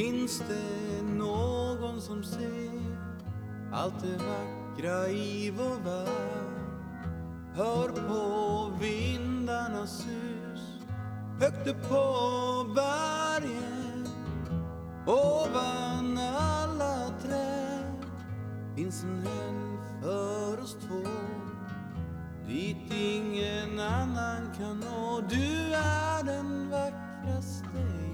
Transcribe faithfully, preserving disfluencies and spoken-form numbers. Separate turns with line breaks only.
Finns det någon som ser allt det vackra i vår värld? Hör på vindarnas sus, högt upp på bergen. Ovan alla träd finns en helg för oss två, dit ingen annan kan nå. Du är den vackraste